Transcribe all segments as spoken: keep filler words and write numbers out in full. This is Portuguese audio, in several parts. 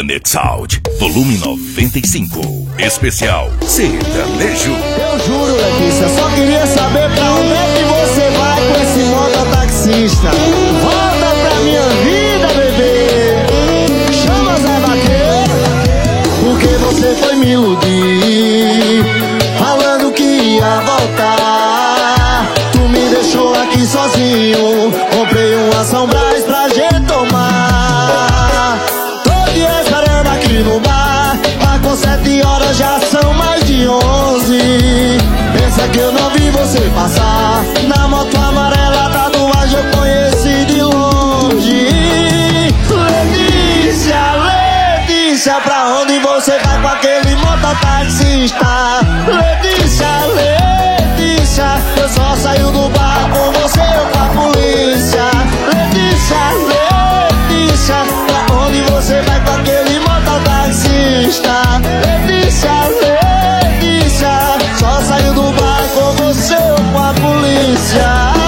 Planet Sound, volume noventa e cinco, especial sertanejo. Eu juro, Letícia, só queria saber pra onde é que você vai com esse mototaxista. Volta pra minha vida, bebê. Chama Zé Vaqueiro, porque você foi me iludir, falando que ia voltar. Tu me deixou aqui sozinho, comprei uma São Brás pra gente tomar. Tô te esperando aqui no bar, com sete horas já são mais de onze. Pensa que eu não vi você passar na moto amarela, tatuagem eu conheci de longe. Letícia, Letícia, pra onde você vai com aquele mototaxista? Letícia, Letícia, eu só saio do bar com você ou com a polícia. Letícia, Letícia, pra onde você vai com aquele mototaxista? Letícia, Letícia, só saiu do bar com você ou com a polícia.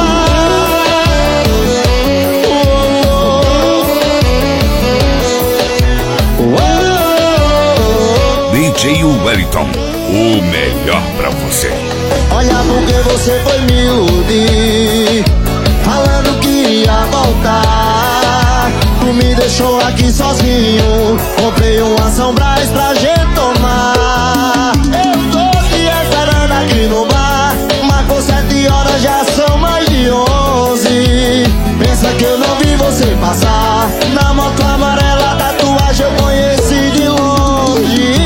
D J Wellington, o melhor pra você. Olha porque você foi me iludir, falando que ia voltar. Tu me deixou aqui sozinho, comprei uma São Brás pra gente tomar. Eu tô te esperando aqui no bar, marcou sete horas, já são mais de onze. Pensa que eu não vi você passar na moto amarela, tatuagem eu conheci de longe.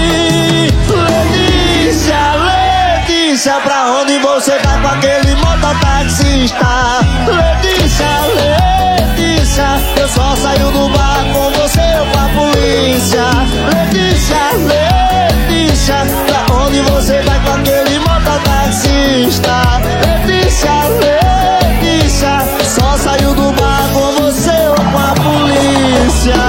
Letícia, Letícia, pra onde você vai com aquele mototaxista? Letícia, Letícia, eu só saio do bar com você ou com a polícia. Letícia, Letícia, pra onde você vai com aquele mototaxista? Letícia, Letícia, só saio do bar com você ou com a polícia.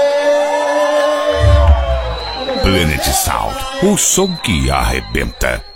Planet Sound, o som que arrebenta.